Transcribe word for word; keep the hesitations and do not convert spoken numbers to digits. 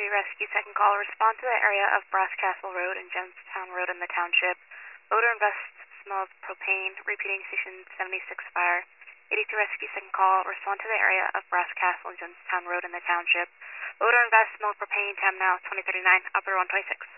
eighty-three Rescue, second call. Respond to the area of Brass Castle Road and Jonestown Road in the township. Odor and vest smell of propane. Repeating station seventy-six fire. eighty-three Rescue, second call. Respond to the area of Brass Castle and Jonestown Road in the township. Odor and vest smell of propane. Time now twenty thirty-nine. Operator one twenty-six.